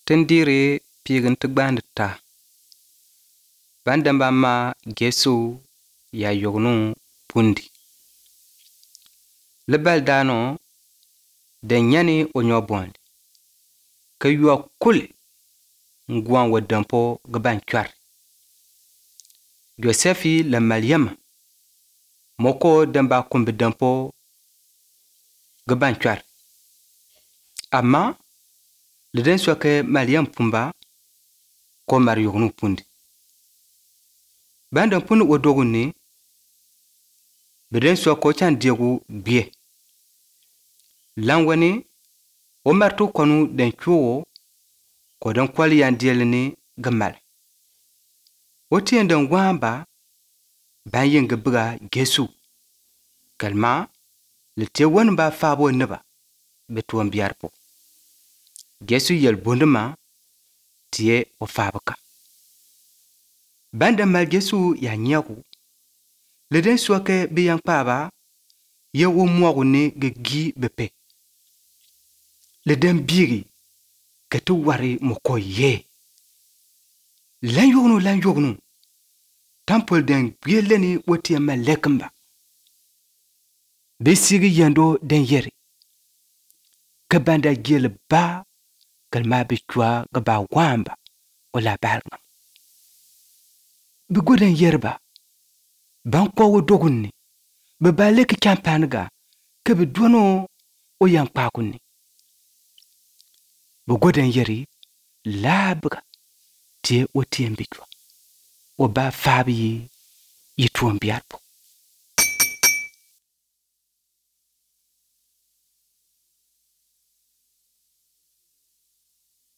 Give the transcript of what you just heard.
Tindiri pigin ti gbandi ta. Bandamba ma Yesu ya yognu pundi. Libal dano den nyani o nyobondi. Ka yuwa kul nguwan wa dampo gaban chwar. Yosefi la Maryama moko damba kumbi dampo gaban chwar. Amma liden soke Maryam pumba ko mar yognu pundi. Bandan punu o dogun ni biden soko chan diegu biye. Langwani o martu konu den chuo ko den kwali yan dielini gamal. O tien den wamba ban yin gabiga Yesu. Kalma lite wan ba fabo neba betuan biarpo. Yesu yel bondema tie o fabaka. Banda mal Yesu ya nyaku. Leden soke biyang paba ye wo mwagu ni gi bepe. Leden biri ketu wari moko ye. Lan yognu. Tampol den bieleni woti ya malekamba. Besigi yando den yeri. Kabanda giel ba kalma bichwa gaba wamba o la balgam. Bigoden yerba ban ko wo dogunni be bale ki champanga ke be dono o yang pakunni. Bigoden yeri labga tie o tiembichwa o ba fabi yituon biarpo.